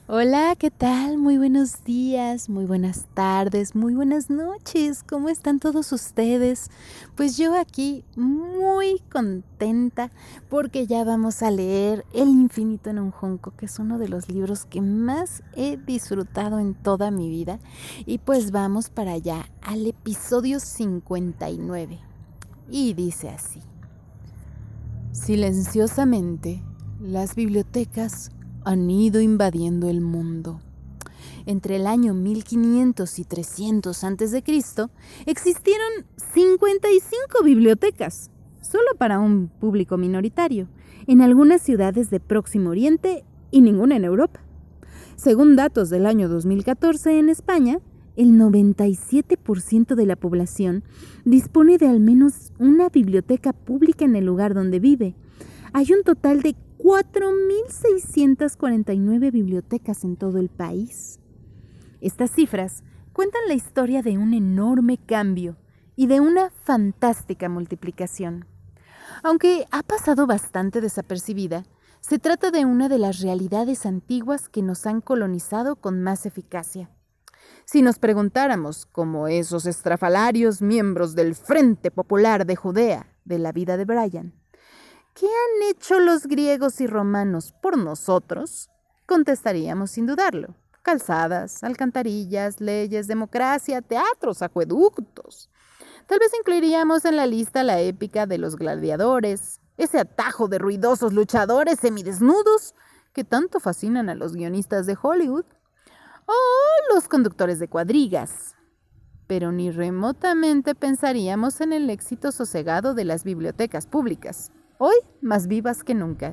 Hola, ¿qué tal? Muy buenos días, muy buenas tardes, muy buenas noches. ¿Cómo están todos ustedes? Pues yo aquí muy contenta porque ya vamos a leer El infinito en un junco, que es uno de los libros que más he disfrutado en toda mi vida. Y pues vamos para allá, al episodio 59. Y dice así: silenciosamente, las bibliotecas han ido invadiendo el mundo. Entre el año 1500 y 300 a.C. existieron 55 bibliotecas, solo para un público minoritario, en algunas ciudades de Próximo Oriente y ninguna en Europa. Según datos del año 2014 en España, el 97% de la población dispone de al menos una biblioteca pública en el lugar donde vive. Hay un total de 4.649 bibliotecas en todo el país. Estas cifras cuentan la historia de un enorme cambio y de una fantástica multiplicación. Aunque ha pasado bastante desapercibida, se trata de una de las realidades antiguas que nos han colonizado con más eficacia. Si nos preguntáramos, como esos estrafalarios miembros del Frente Popular de Judea, de la vida de Brian, ¿qué han hecho los griegos y romanos por nosotros?, contestaríamos sin dudarlo: calzadas, alcantarillas, leyes, democracia, teatros, acueductos. Tal vez incluiríamos en la lista la épica de los gladiadores, ese atajo de ruidosos luchadores semidesnudos que tanto fascinan a los guionistas de Hollywood, o los conductores de cuadrigas. Pero ni remotamente pensaríamos en el éxito sosegado de las bibliotecas públicas, hoy más vivas que nunca.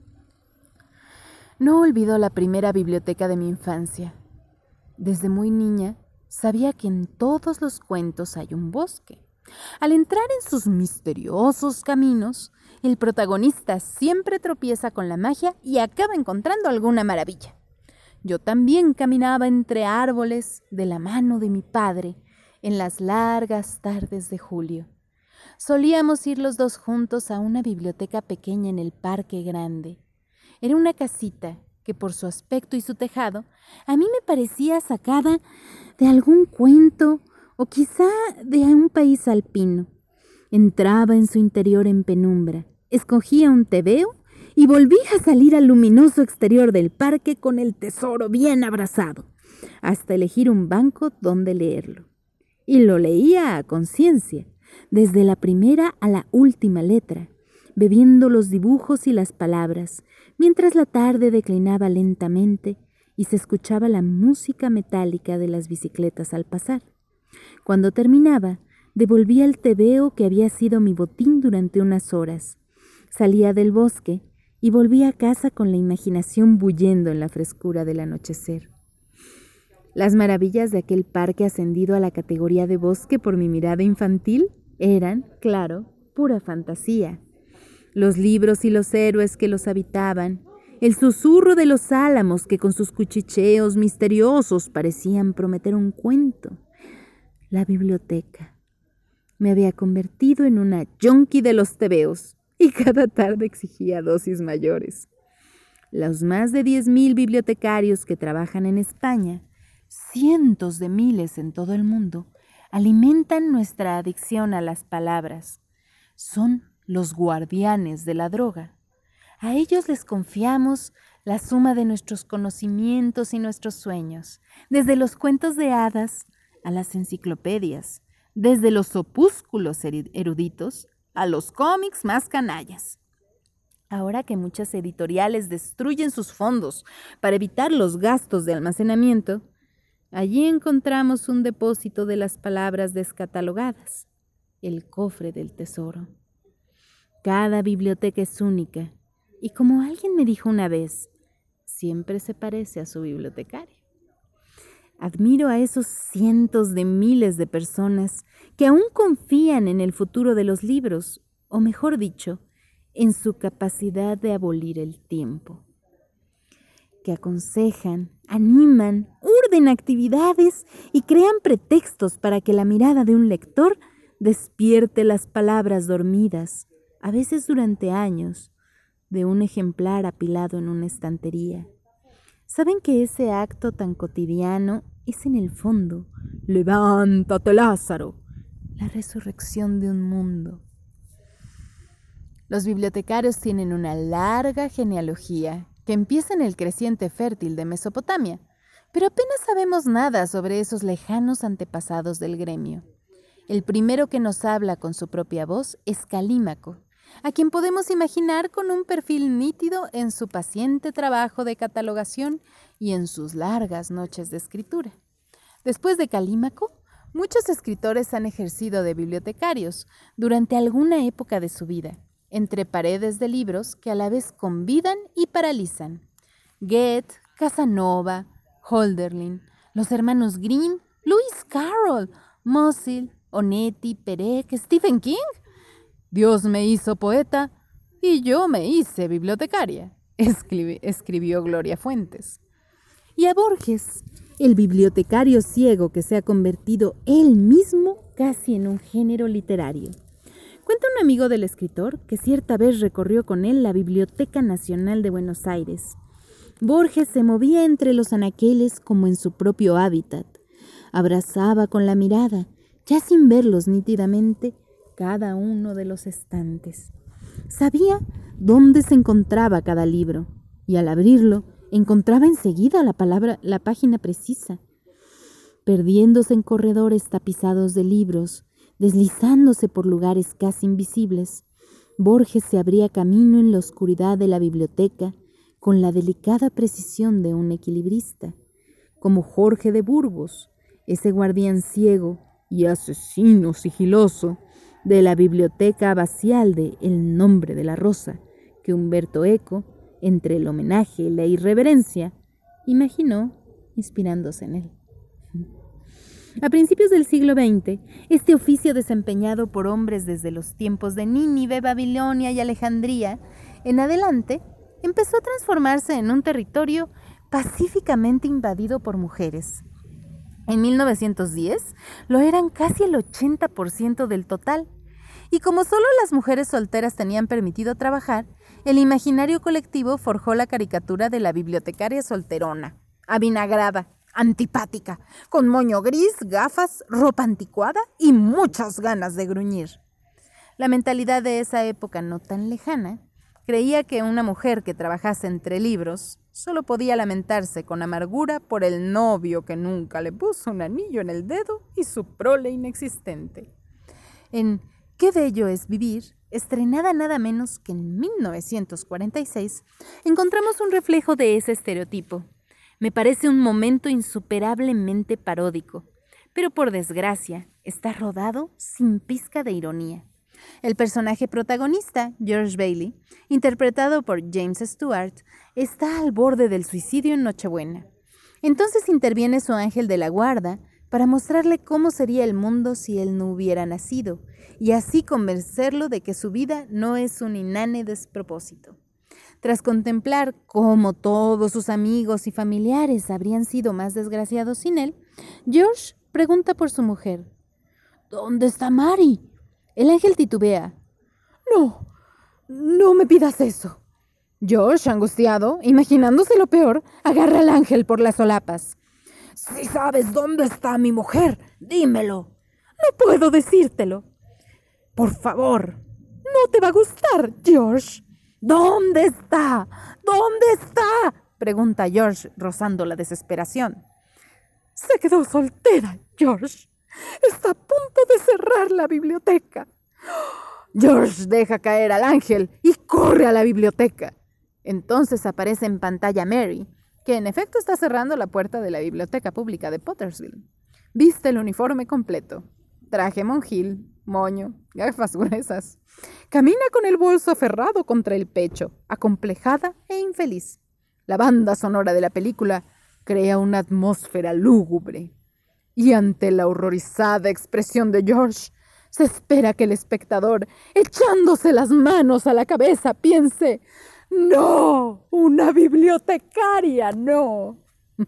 No olvido la primera biblioteca de mi infancia. Desde muy niña sabía que en todos los cuentos hay un bosque. Al entrar en sus misteriosos caminos, el protagonista siempre tropieza con la magia y acaba encontrando alguna maravilla. Yo también caminaba entre árboles de la mano de mi padre en las largas tardes de julio. Solíamos ir los dos juntos a una biblioteca pequeña en el Parque Grande. Era una casita que por su aspecto y su tejado a mí me parecía sacada de algún cuento o quizá de un país alpino. Entraba en su interior en penumbra, escogía un tebeo y volvía a salir al luminoso exterior del parque con el tesoro bien abrazado, hasta elegir un banco donde leerlo. Y lo leía a conciencia, desde la primera a la última letra, bebiendo los dibujos y las palabras, mientras la tarde declinaba lentamente y se escuchaba la música metálica de las bicicletas al pasar. Cuando terminaba, devolvía el tebeo que había sido mi botín durante unas horas. Salía del bosque y volvía a casa con la imaginación bullendo en la frescura del anochecer. Las maravillas de aquel parque ascendido a la categoría de bosque por mi mirada infantil eran, claro, pura fantasía. Los libros y los héroes que los habitaban, el susurro de los álamos que con sus cuchicheos misteriosos parecían prometer un cuento. La biblioteca. Me había convertido en una yonki de los tebeos y cada tarde exigía dosis mayores. Los más de 10,000 bibliotecarios que trabajan en España, cientos de miles en todo el mundo, alimentan nuestra adicción a las palabras. Son los guardianes de la droga. A ellos les confiamos la suma de nuestros conocimientos y nuestros sueños, desde los cuentos de hadas a las enciclopedias, desde los opúsculos eruditos a los cómics más canallas. Ahora que muchas editoriales destruyen sus fondos para evitar los gastos de almacenamiento, allí encontramos un depósito de las palabras descatalogadas, el cofre del tesoro. Cada biblioteca es única y, como alguien me dijo una vez, siempre se parece a su bibliotecario. Admiro a esos cientos de miles de personas que aún confían en el futuro de los libros, o mejor dicho, en su capacidad de abolir el tiempo. Que aconsejan, animan, urden actividades y crean pretextos para que la mirada de un lector despierte las palabras dormidas, a veces durante años, de un ejemplar apilado en una estantería. saben que ese acto tan cotidiano es en el fondo, levántate Lázaro, la resurrección de un mundo. Los bibliotecarios tienen una larga genealogía que empieza en el creciente fértil de Mesopotamia, pero apenas sabemos nada sobre esos lejanos antepasados del gremio. El primero que nos habla con su propia voz es Calímaco, a quien podemos imaginar con un perfil nítido en su paciente trabajo de catalogación y en sus largas noches de escritura. Después de Calímaco, muchos escritores han ejercido de bibliotecarios durante alguna época de su vida, entre paredes de libros que a la vez convidan y paralizan. Goethe, Casanova, Hölderlin, los hermanos Grimm, Lewis Carroll, Musil, Onetti, Perec, Stephen King. Dios me hizo poeta y yo me hice bibliotecaria, escribió Gloria Fuentes. Y a Borges, el bibliotecario ciego que se ha convertido él mismo casi en un género literario. Cuenta un amigo del escritor que cierta vez recorrió con él la Biblioteca Nacional de Buenos Aires. Borges se movía entre los anaqueles como en su propio hábitat. Abrazaba con la mirada, ya sin verlos nítidamente, cada uno de los estantes. Sabía dónde se encontraba cada libro y al abrirlo encontraba enseguida la página precisa. Perdiéndose en corredores tapizados de libros, deslizándose por lugares casi invisibles, Borges se abría camino en la oscuridad de la biblioteca con la delicada precisión de un equilibrista, como Jorge de Burgos, ese guardián ciego y asesino sigiloso de la biblioteca abacial de El nombre de la rosa, que Humberto Eco, entre el homenaje y la irreverencia, imaginó inspirándose en él. A principios del siglo XX, este oficio desempeñado por hombres desde los tiempos de Nínive, Babilonia y Alejandría en adelante, empezó a transformarse en un territorio pacíficamente invadido por mujeres. En 1910 lo eran casi el 80% del total, y como solo las mujeres solteras tenían permitido trabajar, el imaginario colectivo forjó la caricatura de la bibliotecaria solterona, avinagrada, antipática, con moño gris, gafas, ropa anticuada y muchas ganas de gruñir. La mentalidad de esa época no tan lejana creía que una mujer que trabajase entre libros solo podía lamentarse con amargura por el novio que nunca le puso un anillo en el dedo y su prole inexistente. En Qué bello es vivir, estrenada nada menos que en 1946, encontramos un reflejo de ese estereotipo. Me parece un momento insuperablemente paródico, pero por desgracia está rodado sin pizca de ironía. El personaje protagonista, George Bailey, interpretado por James Stewart, está al borde del suicidio en Nochebuena. Entonces interviene su ángel de la guarda para mostrarle cómo sería el mundo si él no hubiera nacido, y así convencerlo de que su vida no es un inane despropósito. Tras contemplar cómo todos sus amigos y familiares habrían sido más desgraciados sin él, George pregunta por su mujer. ¿Dónde está Mary? El ángel titubea. No me pidas eso. George, angustiado, imaginándose lo peor, agarra al ángel por las solapas. Si sabes dónde está mi mujer, dímelo. No puedo decírtelo. Por favor, no te va a gustar, George. ¿Dónde está? ¿Dónde está? Pregunta George, rozando la desesperación. Se quedó soltera, George. Está a punto de cerrar la biblioteca. George deja caer al ángel y corre a la biblioteca. Entonces aparece en pantalla Mary, que en efecto está cerrando la puerta de la biblioteca pública de Pottersville. Viste el uniforme completo. Traje monjil, moño, gafas gruesas. Camina con el bolso aferrado contra el pecho, acomplejada e infeliz. La banda sonora de la película crea una atmósfera lúgubre. Y ante la horrorizada expresión de George, se espera que el espectador, echándose las manos a la cabeza, piense: ¡No! ¡Una bibliotecaria! ¡No!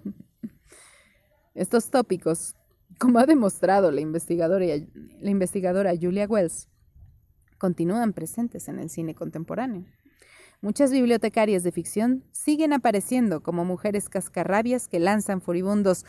Estos tópicos, como ha demostrado la investigadora Julia Wells, continúan presentes en el cine contemporáneo. Muchas bibliotecarias de ficción siguen apareciendo como mujeres cascarrabias que lanzan furibundos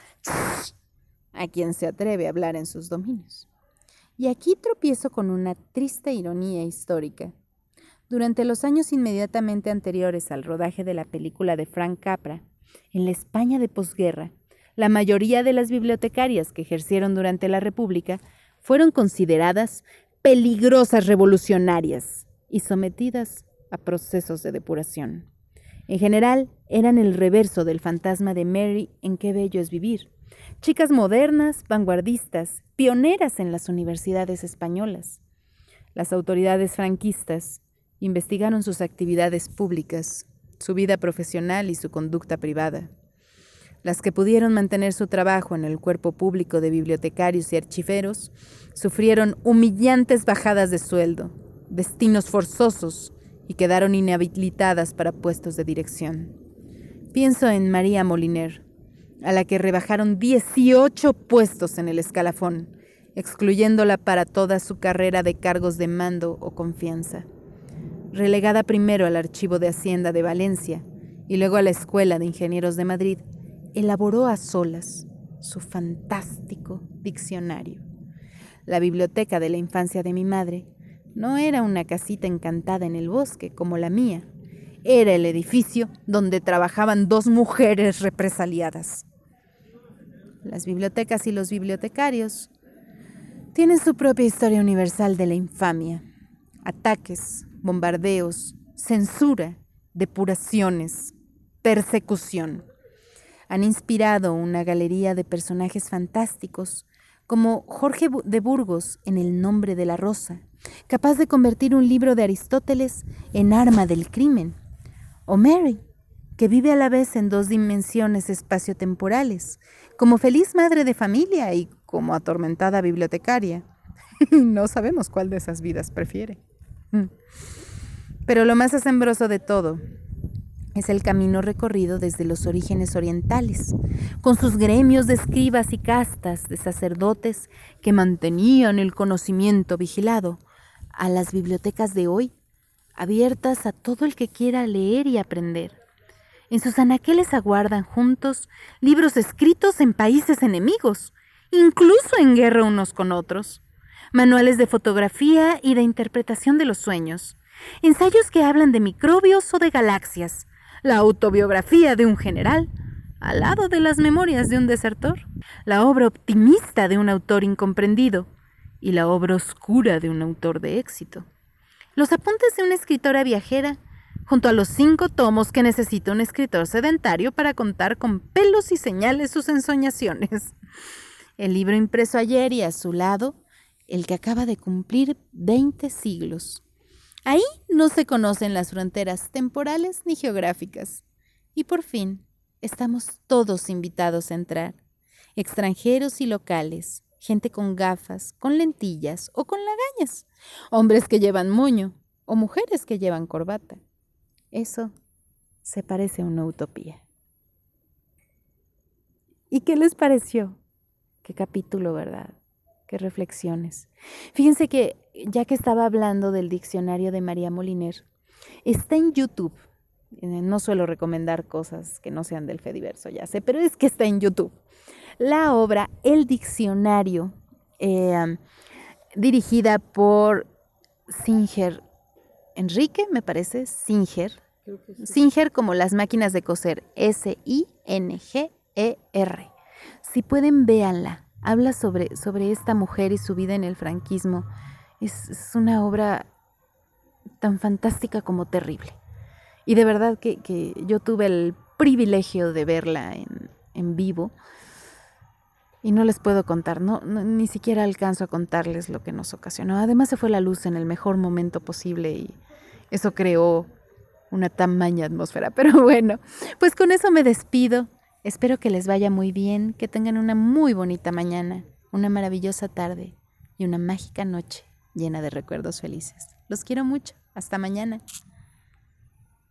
a quien se atreve a hablar en sus dominios. Y aquí tropiezo con una triste ironía histórica. Durante los años inmediatamente anteriores al rodaje de la película de Frank Capra, en la España de posguerra, la mayoría de las bibliotecarias que ejercieron durante la República fueron consideradas peligrosas revolucionarias y sometidas a procesos de depuración. En general, eran el reverso del fantasma de Mary en Qué bello es vivir. Chicas modernas, vanguardistas, pioneras en las universidades españolas. Las autoridades franquistas investigaron sus actividades públicas, su vida profesional y su conducta privada. Las que pudieron mantener su trabajo en el cuerpo público de bibliotecarios y archiveros sufrieron humillantes bajadas de sueldo, destinos forzosos y quedaron inhabilitadas para puestos de dirección. Pienso en María Moliner, a la que rebajaron 18 puestos en el escalafón, excluyéndola para toda su carrera de cargos de mando o confianza. Relegada primero al Archivo de Hacienda de Valencia y luego a la Escuela de Ingenieros de Madrid, elaboró a solas su fantástico diccionario. La biblioteca de la infancia de mi madre no era una casita encantada en el bosque como la mía, era el edificio donde trabajaban 2 mujeres represaliadas. Las bibliotecas y los bibliotecarios tienen su propia historia universal de la infamia, ataques, bombardeos, censura, depuraciones, persecución. Han inspirado una galería de personajes fantásticos como Jorge de Burgos en El nombre de la rosa, capaz de convertir un libro de Aristóteles en arma del crimen, o Mary, que vive a la vez en 2 dimensiones espaciotemporales, como feliz madre de familia y como atormentada bibliotecaria. No sabemos cuál de esas vidas prefiere. Pero lo más asombroso de todo es el camino recorrido desde los orígenes orientales, con sus gremios de escribas y castas de sacerdotes que mantenían el conocimiento vigilado, a las bibliotecas de hoy, abiertas a todo el que quiera leer y aprender. En sus anaqueles aguardan juntos libros escritos en países enemigos, incluso en guerra unos con otros, manuales de fotografía y de interpretación de los sueños, ensayos que hablan de microbios o de galaxias, la autobiografía de un general, al lado de las memorias de un desertor, la obra optimista de un autor incomprendido y la obra oscura de un autor de éxito, los apuntes de una escritora viajera, junto a los 5 tomos que necesita un escritor sedentario para contar con pelos y señales sus ensoñaciones, el libro impreso ayer y a su lado, el que acaba de cumplir 20 siglos. Ahí no se conocen las fronteras temporales ni geográficas. Y por fin, estamos todos invitados a entrar. Extranjeros y locales, gente con gafas, con lentillas o con lagañas, hombres que llevan moño o mujeres que llevan corbata. Eso se parece a una utopía. ¿Y qué les pareció? Qué capítulo, ¿verdad? Qué reflexiones. Fíjense que, ya que estaba hablando del diccionario de María Moliner, está en YouTube. No suelo recomendar cosas que no sean del Fediverso, ya sé, pero es que está en YouTube. La obra El Diccionario, dirigida por Singer Enrique, me parece, Singer. Sí. Singer como las máquinas de coser, Singer. Si pueden, véanla. Habla sobre esta mujer y su vida en el franquismo. Es una obra tan fantástica como terrible. Y de verdad que yo tuve el privilegio de verla en vivo. Y no les puedo contar, ni siquiera alcanzo a contarles lo que nos ocasionó. Además se fue la luz en el mejor momento posible y eso creó una tamaña atmósfera. Pero bueno, pues con eso me despido. Espero que les vaya muy bien, que tengan una muy bonita mañana, una maravillosa tarde y una mágica noche llena de recuerdos felices. Los quiero mucho. Hasta mañana.